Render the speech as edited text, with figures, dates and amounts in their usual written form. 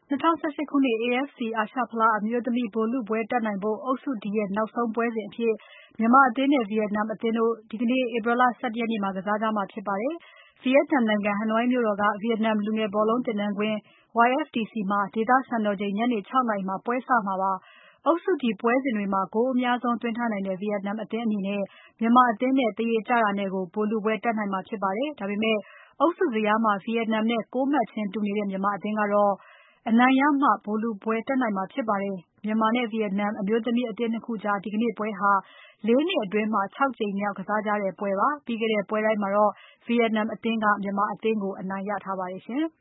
2018 ခုနှစ် AFC အာရှဖလားအမျိုးသမီးဗိုလ်လုပွဲတက်နိုင်ဖို့ အုပ်စု D ရဲ့နောက်ဆုံးပွဲစဉ်အဖြစ် မြန်မာအသင်းနဲ့ Vietnam အသင်းတို့ ဒီနေ့ ဧပြီလ ၁၁ ရက်နေ့မှာ ကစားကြမှာဖြစ်ပါတယ်။ Vietnam နိုင်ငံ Hanoi မြို့တော်က Vietnam လူငယ်ဘောလုံးသင်တန်းကွင်း YFTC မှာ ဒေသစံတော်ချိန် ညနေ ၆ နာရီမှာ ပွဲစမှာပါ။ အုပ်စု D ပွဲစဉ်တွေမှာ ဂိုးအများဆုံးသွင်းထားနိုင်တဲ့ Vietnam အသင်းအနေနဲ့ မြန်မာအသင်းနဲ့ သရေကျတာနဲ့ကို ဗိုလ်လုပွဲတက်နိုင်မှာဖြစ်ပါတယ်။ ဒါပေမဲ့ အုပ်စုဇယားမှာ Vietnam နဲ့ ၉ မှတ်ချင်းတူနေတဲ့ မြန်မာအသင်းကတော့ အနိုင်ရမှ ဗိုလ်လုပွဲတက်နိုင်မှာဖြစ်ပါတယ်။ မြန်မာနဲ့ Vietnam အမျိုးသမီးအသင်း ၂ ခုကြား ဒီကနေ့ပွဲဟာ ၄ နှစ်အတွင်းမှာ ၆ ကြိမ်မြောက် ကစားကြတဲ့ပွဲပါ။ ပြီးခဲ့တဲ့ပွဲတိုင်းမှာတော့ Vietnam အသင်းက မြန်မာအသင်းကို အနိုင်ရထားပါတယ်ရှင်။